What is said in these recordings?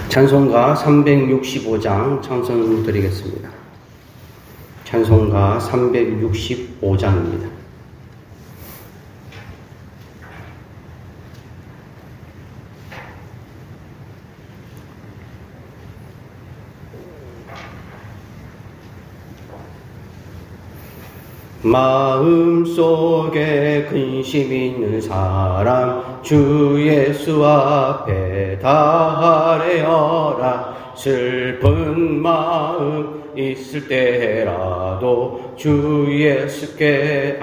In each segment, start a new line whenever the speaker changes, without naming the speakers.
찬송가 365장 찬송 드리겠습니다. 찬송가 365장입니다. 마음속에 근심 있는 사람 주 예수 앞에 다하래어라. 슬픈 마음 있을 때라도 주 예수께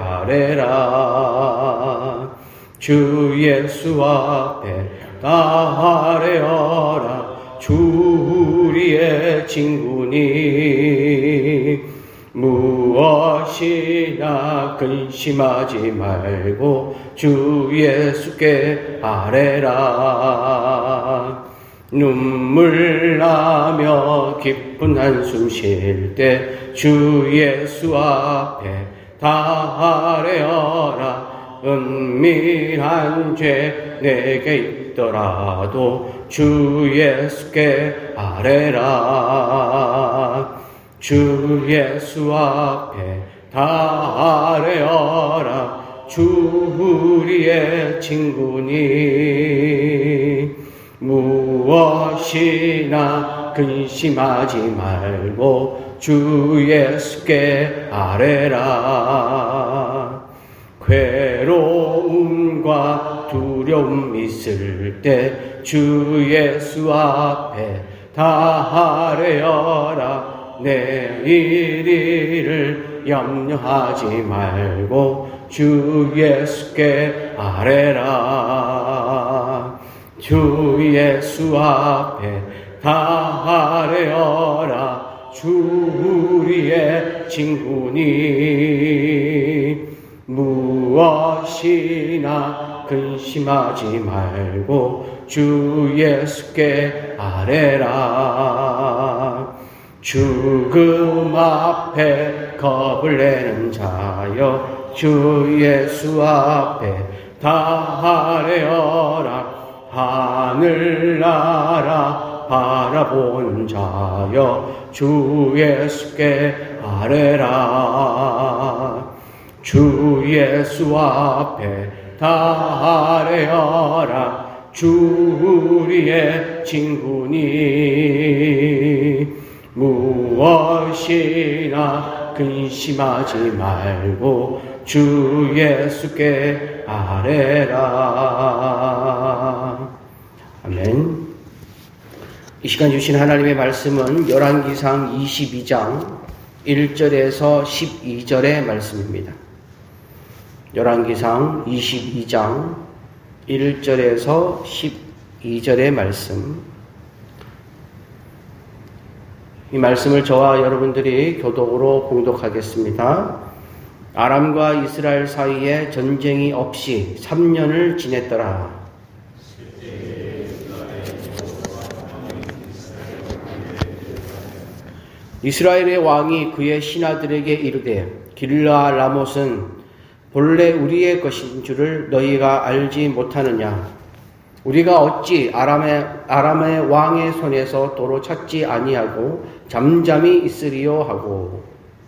아뢰라. 주 예수 앞에 다하래어라. 주 우리의 친구니 무엇이나 근심하지 말고 주 예수께 아뢰라. 눈물 나며 깊은 한숨 쉴 때 주 예수 앞에 다 아뢰어라. 은밀한 죄 내게 있더라도 주 예수께 아뢰라. 주 예수 앞에 다 아뢰어라. 주 우리의 친구니 무엇이나 근심하지 말고 주 예수께 아뢰라. 괴로움과 두려움 있을 때 주 예수 앞에 다 아뢰어라. 내일 일을 염려하지 말고 주 예수께 아뢰라. 주 예수 앞에 다 아뢰어라. 주 우리의 친구니 무엇이나 근심하지 말고 주 예수께 아뢰라. 죽음 앞에 겁을 내는 자여 주 예수 앞에 다 아뢰어라. 하늘나라 바라본 자여 주 예수께 아뢰라. 주 예수 앞에 다 아뢰어라. 주 우리의 친구니 무엇이나 근심하지 말고 주 예수께 아뢰라. 아멘. 이 시간 주신 하나님의 말씀은 열왕기상 22장 1절에서 12절의 말씀입니다. 열왕기상 22장 1절에서 12절의 말씀. 이 말씀을 저와 여러분들이 교독으로 봉독하겠습니다. 아람과 이스라엘 사이에 전쟁이 없이 3년을 지냈더라. 이스라엘의 왕이 그의 신하들에게 이르되 길르아 라못은 본래 우리의 것인 줄을 너희가 알지 못하느냐? 우리가 어찌 아람의 왕의 손에서 도로 찾지 아니하고 잠잠히 있으리요 하고.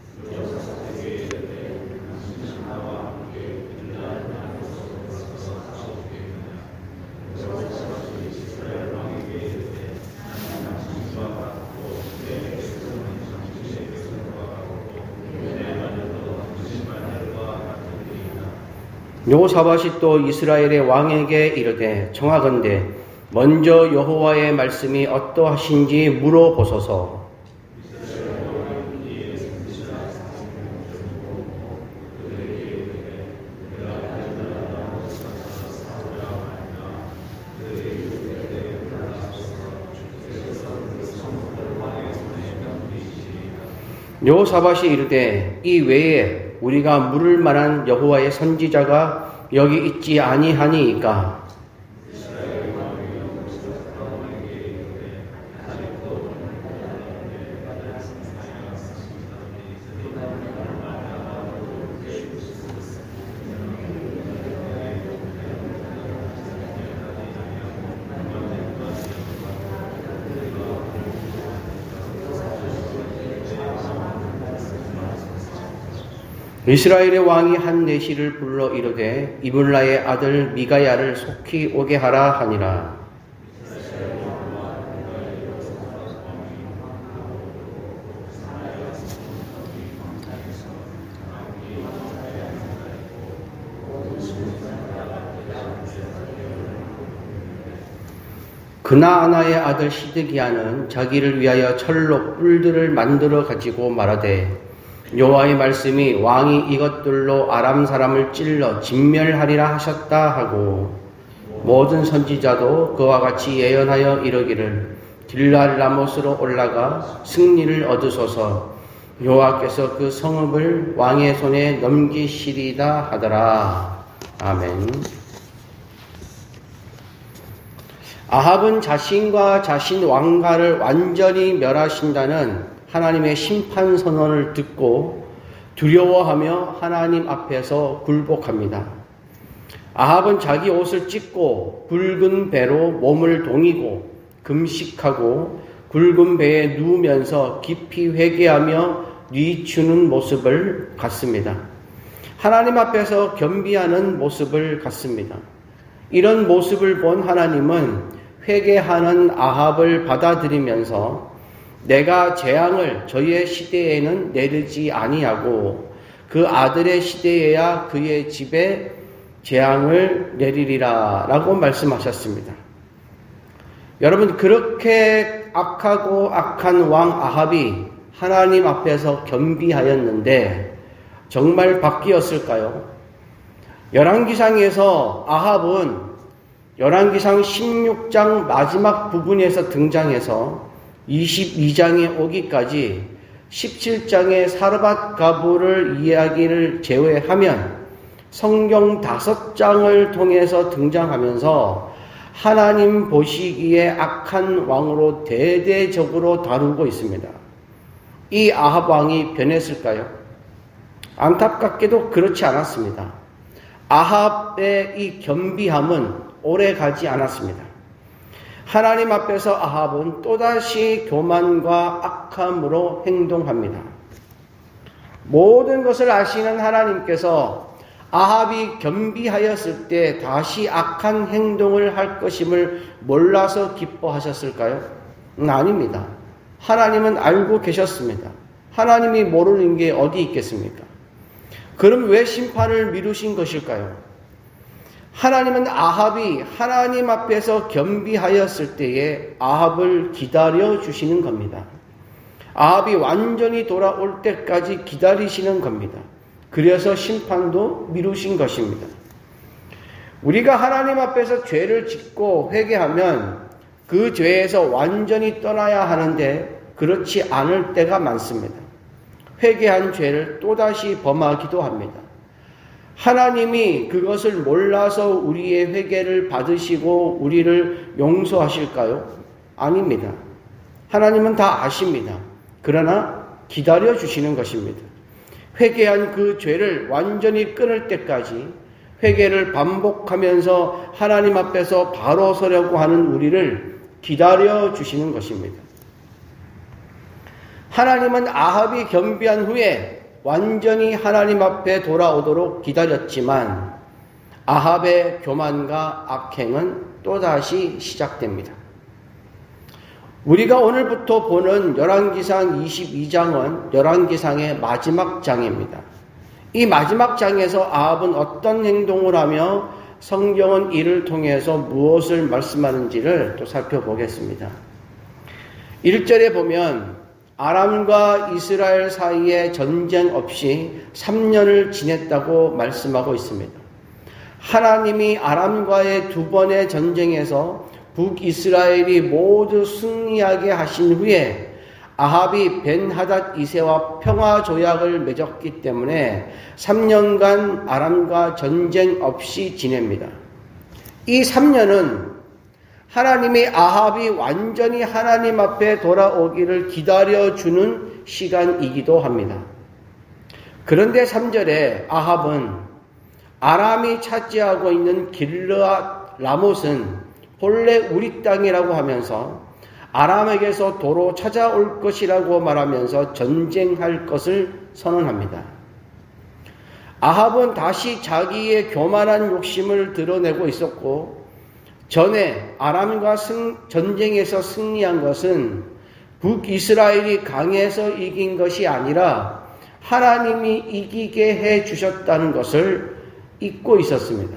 여호사밧이 또 이스라엘의 왕에게 이르되 청하건대 먼저 여호와의 말씀이 어떠하신지 물어보소서. 여호사밧이 이르되 이 외에 우리가 물을 만한 여호와의 선지자가 여기 있지 아니하니이까. 이스라엘의 왕이 한 내시를 불러 이르되 이블라의 아들 미가야를 속히 오게 하라 하니라. 그나아나의 아들 시드기야는 자기를 위하여 철로 뿔들을 만들어 가지고 말하되 여호와의 말씀이 왕이 이것들로 아람 사람을 찔러 진멸하리라 하셨다 하고 모든 선지자도 그와 같이 예언하여 이르기를 길랄 라못으로 올라가 승리를 얻으소서 여호와께서 그 성읍을 왕의 손에 넘기시리다 하더라. 아멘. 아합은 자신과 자신 왕가를 완전히 멸하신다는 하나님의 심판 선언을 듣고 두려워하며 하나님 앞에서 굴복합니다. 아합은 자기 옷을 찢고 굵은 배로 몸을 동이고 금식하고 굵은 배에 누우면서 깊이 회개하며 뉘추는 모습을 갖습니다. 하나님 앞에서 겸비하는 모습을 갖습니다. 이런 모습을 본 하나님은 회개하는 아합을 받아들이면서 내가 재앙을 저의 시대에는 내리지 아니하고 그 아들의 시대에야 그의 집에 재앙을 내리리라 라고 말씀하셨습니다. 여러분, 그렇게 악하고 악한 왕 아합이 하나님 앞에서 겸비하였는데 정말 바뀌었을까요? 열왕기상에서 아합은 열왕기상 16장 마지막 부분에서 등장해서 22장에 오기까지 17장의 사르밧 가부를 이야기를 제외하면 성경 5장을 통해서 등장하면서 하나님 보시기에 악한 왕으로 대대적으로 다루고 있습니다. 이 아합 왕이 변했을까요? 안타깝게도 그렇지 않았습니다. 아합의 이 겸비함은 오래 가지 않았습니다. 하나님 앞에서 아합은 또다시 교만과 악함으로 행동합니다. 모든 것을 아시는 하나님께서 아합이 겸비하였을 때 다시 악한 행동을 할 것임을 몰라서 기뻐하셨을까요? 아닙니다. 하나님은 알고 계셨습니다. 하나님이 모르는 게 어디 있겠습니까? 그럼 왜 심판을 미루신 것일까요? 하나님은 아합이 하나님 앞에서 겸비하였을 때에 아합을 기다려 주시는 겁니다. 아합이 완전히 돌아올 때까지 기다리시는 겁니다. 그래서 심판도 미루신 것입니다. 우리가 하나님 앞에서 죄를 짓고 회개하면 그 죄에서 완전히 떠나야 하는데 그렇지 않을 때가 많습니다. 회개한 죄를 또다시 범하기도 합니다. 하나님이 그것을 몰라서 우리의 회개를 받으시고 우리를 용서하실까요? 아닙니다. 하나님은 다 아십니다. 그러나 기다려 주시는 것입니다. 회개한 그 죄를 완전히 끊을 때까지 회개를 반복하면서 하나님 앞에서 바로 서려고 하는 우리를 기다려 주시는 것입니다. 하나님은 아합이 겸비한 후에 완전히 하나님 앞에 돌아오도록 기다렸지만 아합의 교만과 악행은 또다시 시작됩니다. 우리가 오늘부터 보는 열왕기상 22장은 열왕기상의 마지막 장입니다. 이 마지막 장에서 아합은 어떤 행동을 하며 성경은 이를 통해서 무엇을 말씀하는지를 또 살펴보겠습니다. 1절에 보면 아람과 이스라엘 사이에 전쟁 없이 3년을 지냈다고 말씀하고 있습니다. 하나님이 아람과의 2번의 전쟁에서 북이스라엘이 모두 승리하게 하신 후에 아합이 벤하닷 2세와 평화 조약을 맺었기 때문에 3년간 아람과 전쟁 없이 지냅니다. 이 3년은 하나님이 아합이 완전히 하나님 앞에 돌아오기를 기다려주는 시간이기도 합니다. 그런데 3절에 아합은 아람이 차지하고 있는 길르앗 라못은 본래 우리 땅이라고 하면서 아람에게서 도로 찾아올 것이라고 말하면서 전쟁할 것을 선언합니다. 아합은 다시 자기의 교만한 욕심을 드러내고 있었고, 전에 아람과 전쟁에서 승리한 것은 북이스라엘이 강해서 이긴 것이 아니라 하나님이 이기게 해 주셨다는 것을 잊고 있었습니다.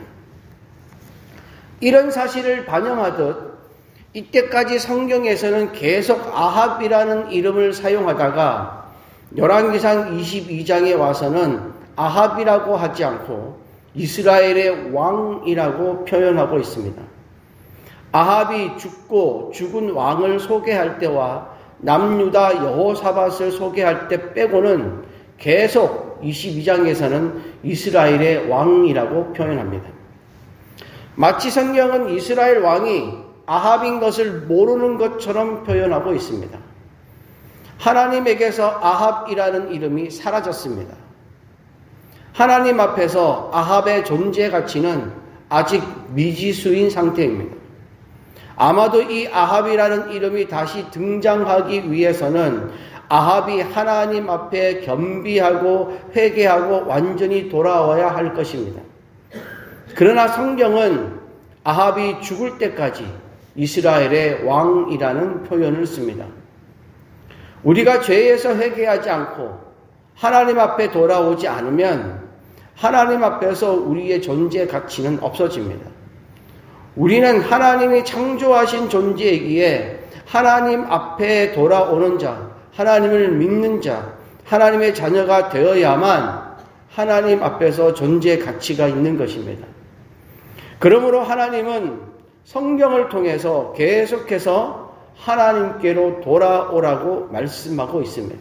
이런 사실을 반영하듯 이때까지 성경에서는 계속 아합이라는 이름을 사용하다가 열왕기상 22장에 와서는 아합이라고 하지 않고 이스라엘의 왕이라고 표현하고 있습니다. 아합이 죽고 죽은 왕을 소개할 때와 남유다 여호사밧을 소개할 때 빼고는 계속 22장에서는 이스라엘의 왕이라고 표현합니다. 마치 성경은 이스라엘 왕이 아합인 것을 모르는 것처럼 표현하고 있습니다. 하나님에게서 아합이라는 이름이 사라졌습니다. 하나님 앞에서 아합의 존재 가치는 아직 미지수인 상태입니다. 아마도 이 아합이라는 이름이 다시 등장하기 위해서는 아합이 하나님 앞에 겸비하고 회개하고 완전히 돌아와야 할 것입니다. 그러나 성경은 아합이 죽을 때까지 이스라엘의 왕이라는 표현을 씁니다. 우리가 죄에서 회개하지 않고 하나님 앞에 돌아오지 않으면 하나님 앞에서 우리의 존재 가치는 없어집니다. 우리는 하나님이 창조하신 존재이기에 하나님 앞에 돌아오는 자, 하나님을 믿는 자, 하나님의 자녀가 되어야만 하나님 앞에서 존재 가치가 있는 것입니다. 그러므로 하나님은 성경을 통해서 계속해서 하나님께로 돌아오라고 말씀하고 있습니다.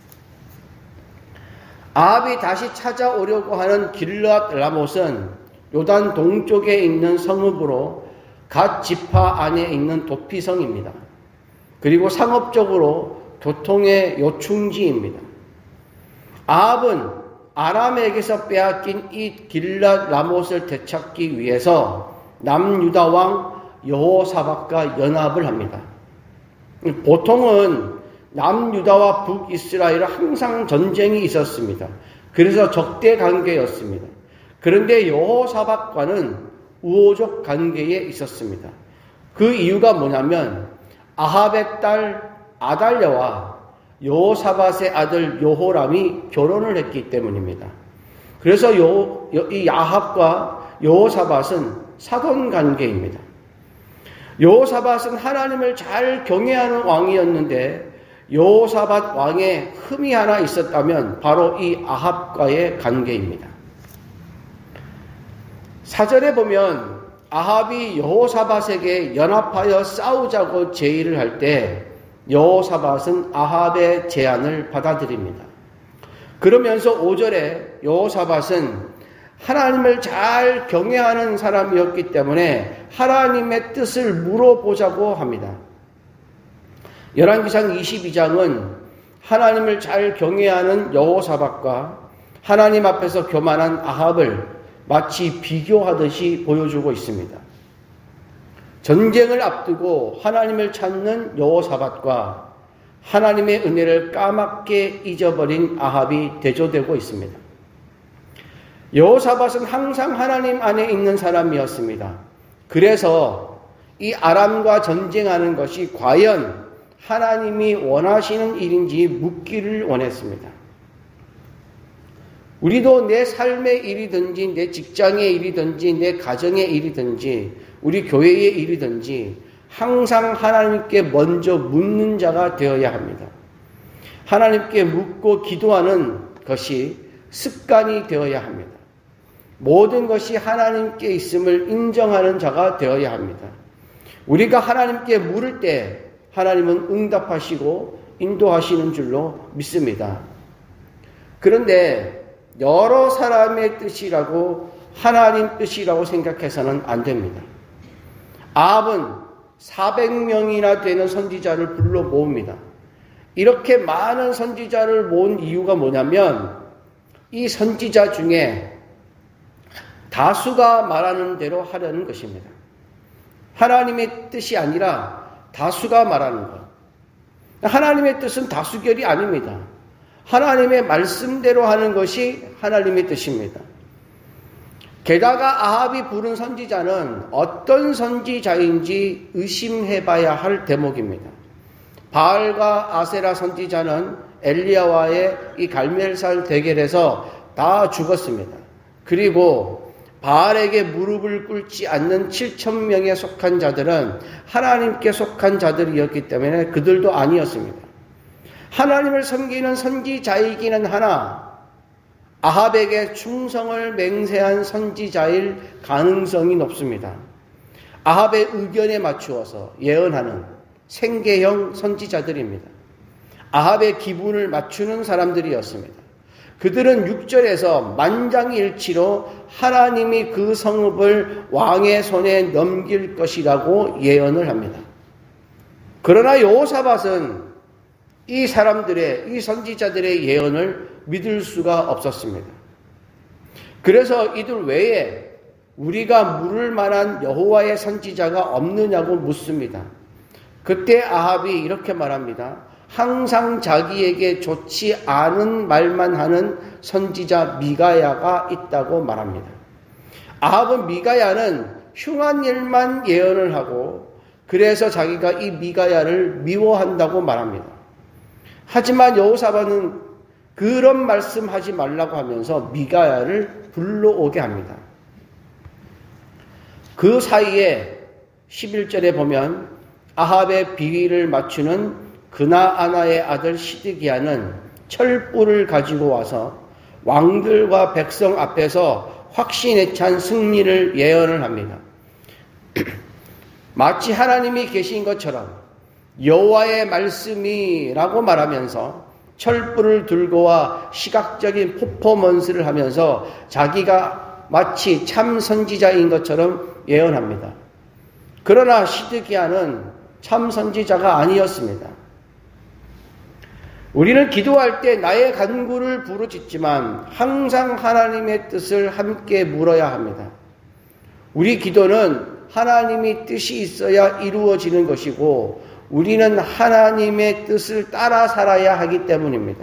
아합이 다시 찾아오려고 하는 길르앗 라못은 요단 동쪽에 있는 성읍으로 갓 지파 안에 있는 도피성입니다. 그리고 상업적으로 교통의 요충지입니다. 아합은 아람에게서 빼앗긴 이 길르앗 라못을 되찾기 위해서 남유다 왕 여호사밧과 연합을 합니다. 보통은 남유다와 북이스라엘은 항상 전쟁이 있었습니다. 그래서 적대 관계였습니다. 그런데 여호사밧과는 우호적 관계에 있었습니다. 그 이유가 뭐냐면 아합의 딸 아달랴와 여호사밧의 아들 여호람이 결혼을 했기 때문입니다. 그래서 이 아합과 여호사밧은 사돈 관계입니다. 여호사밧은 하나님을 잘 경외하는 왕이었는데 여호사밧 왕의 흠이 하나 있었다면 바로 이 아합과의 관계입니다. 사절에 보면 아합이 여호사밧에게 연합하여 싸우자고 제의를 할 때 여호사밧은 아합의 제안을 받아들입니다. 그러면서 5절에 여호사밧은 하나님을 잘 경외하는 사람이었기 때문에 하나님의 뜻을 물어보자고 합니다. 열왕기상 22장은 하나님을 잘 경외하는 여호사밧과 하나님 앞에서 교만한 아합을 마치 비교하듯이 보여주고 있습니다. 전쟁을 앞두고 하나님을 찾는 여호사밧과 하나님의 은혜를 까맣게 잊어버린 아합이 대조되고 있습니다. 여호사밧은 항상 하나님 안에 있는 사람이었습니다. 그래서 이 아람과 전쟁하는 것이 과연 하나님이 원하시는 일인지 묻기를 원했습니다. 우리도 내 삶의 일이든지 내 직장의 일이든지 내 가정의 일이든지 우리 교회의 일이든지 항상 하나님께 먼저 묻는 자가 되어야 합니다. 하나님께 묻고 기도하는 것이 습관이 되어야 합니다. 모든 것이 하나님께 있음을 인정하는 자가 되어야 합니다. 우리가 하나님께 물을 때 하나님은 응답하시고 인도하시는 줄로 믿습니다. 그런데 여러 사람의 뜻이라고 하나님 뜻이라고 생각해서는 안 됩니다. 아합은 400명이나 되는 선지자를 불러 모읍니다. 이렇게 많은 선지자를 모은 이유가 뭐냐면 이 선지자 중에 다수가 말하는 대로 하려는 것입니다. 하나님의 뜻이 아니라 다수가 말하는 것. 하나님의 뜻은 다수결이 아닙니다. 하나님의 말씀대로 하는 것이 하나님의 뜻입니다. 게다가 아합이 부른 선지자는 어떤 선지자인지 의심해봐야 할 대목입니다. 바알과 아세라 선지자는 엘리야와의 이 갈멜살 대결에서 다 죽었습니다. 그리고 바알에게 무릎을 꿇지 않는 7,000명에 속한 자들은 하나님께 속한 자들이었기 때문에 그들도 아니었습니다. 하나님을 섬기는 선지자이기는 하나 아합에게 충성을 맹세한 선지자일 가능성이 높습니다. 아합의 의견에 맞추어서 예언하는 생계형 선지자들입니다. 아합의 기분을 맞추는 사람들이었습니다. 그들은 6절에서 만장일치로 하나님이 그 성읍을 왕의 손에 넘길 것이라고 예언을 합니다. 그러나 여호사밧은 이 사람들의, 이 선지자들의 예언을 믿을 수가 없었습니다. 그래서 이들 외에 우리가 물을 만한 여호와의 선지자가 없느냐고 묻습니다. 그때 아합이 이렇게 말합니다. 항상 자기에게 좋지 않은 말만 하는 선지자 미가야가 있다고 말합니다. 아합은 미가야는 흉한 일만 예언을 하고 그래서 자기가 이 미가야를 미워한다고 말합니다. 하지만 여호사밧은 그런 말씀하지 말라고 하면서 미가야를 불러오게 합니다. 그 사이에 11절에 보면 아합의 비위를 맞추는 그나아나의 아들 시드기야는 철불을 가지고 와서 왕들과 백성 앞에서 확신에 찬 승리를 예언을 합니다. 마치 하나님이 계신 것처럼 여호와의 말씀이라고 말하면서 철불을 들고 와 시각적인 퍼포먼스를 하면서 자기가 마치 참 선지자인 것처럼 예언합니다. 그러나 시드기야는 참 선지자가 아니었습니다. 우리는 기도할 때 나의 간구를 부르짖지만 항상 하나님의 뜻을 함께 물어야 합니다. 우리 기도는 하나님의 뜻이 있어야 이루어지는 것이고 우리는 하나님의 뜻을 따라 살아야 하기 때문입니다.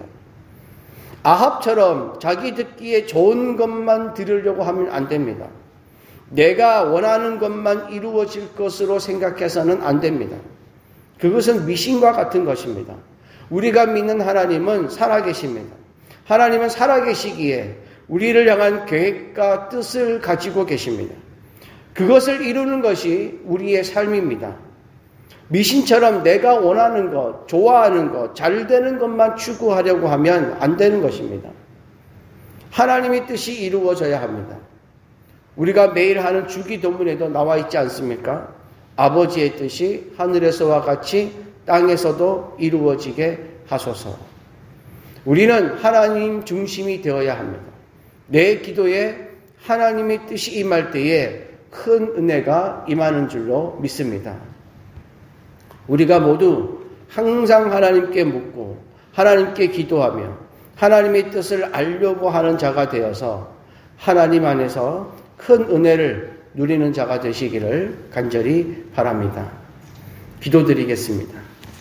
아합처럼 자기 듣기에 좋은 것만 들으려고 하면 안 됩니다. 내가 원하는 것만 이루어질 것으로 생각해서는 안 됩니다. 그것은 미신과 같은 것입니다. 우리가 믿는 하나님은 살아계십니다. 하나님은 살아계시기에 우리를 향한 계획과 뜻을 가지고 계십니다. 그것을 이루는 것이 우리의 삶입니다. 미신처럼 내가 원하는 것, 좋아하는 것, 잘 되는 것만 추구하려고 하면 안 되는 것입니다. 하나님의 뜻이 이루어져야 합니다. 우리가 매일 하는 주기도문에도 나와 있지 않습니까? 아버지의 뜻이 하늘에서와 같이 땅에서도 이루어지게 하소서. 우리는 하나님 중심이 되어야 합니다. 내 기도에 하나님의 뜻이 임할 때에 큰 은혜가 임하는 줄로 믿습니다. 우리가 모두 항상 하나님께 묻고 하나님께 기도하며 하나님의 뜻을 알려고 하는 자가 되어서 하나님 안에서 큰 은혜를 누리는 자가 되시기를 간절히 바랍니다. 기도드리겠습니다.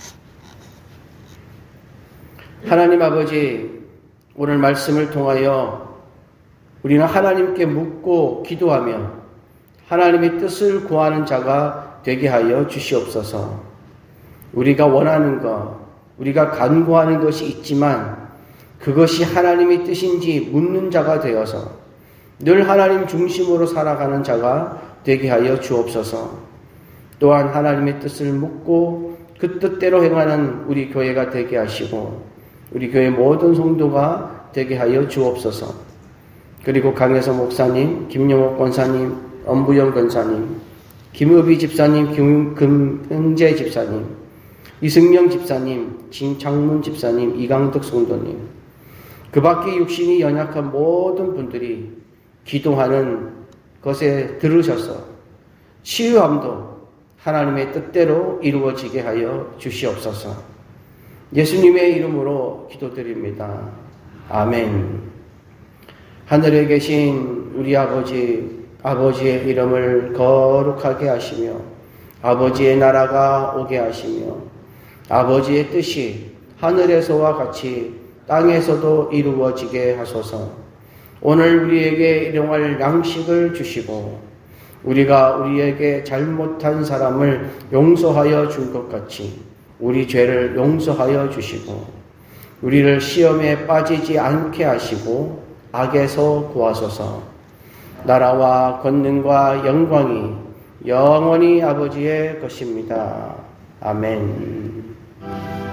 하나님 아버지, 오늘 말씀을 통하여 우리는 하나님께 묻고 기도하며 하나님의 뜻을 구하는 자가 되게 하여 주시옵소서. 우리가 원하는 것, 우리가 간구하는 것이 있지만 그것이 하나님의 뜻인지 묻는 자가 되어서 늘 하나님 중심으로 살아가는 자가 되게 하여 주옵소서. 또한 하나님의 뜻을 묻고 그 뜻대로 행하는 우리 교회가 되게 하시고 우리 교회 모든 성도가 되게 하여 주옵소서. 그리고 강혜서 목사님, 김용옥 권사님, 엄부영 권사님, 김의비 집사님, 김흥재 집사님, 이승명 집사님, 진창문 집사님, 이강덕 성도님, 그 밖에 육신이 연약한 모든 분들이 기도하는 것에 들으셔서 치유함도 하나님의 뜻대로 이루어지게 하여 주시옵소서. 예수님의 이름으로 기도드립니다. 아멘. 하늘에 계신 우리 아버지의 이름을 거룩하게 하시며 아버지의 나라가 오게 하시며 아버지의 뜻이 하늘에서와 같이 땅에서도 이루어지게 하소서. 오늘 우리에게 일용할 양식을 주시고 우리가 우리에게 잘못한 사람을 용서하여 준 것 같이 우리 죄를 용서하여 주시고 우리를 시험에 빠지지 않게 하시고 악에서 구하소서. 나라와 권능과 영광이 영원히 아버지의 것입니다. 아멘.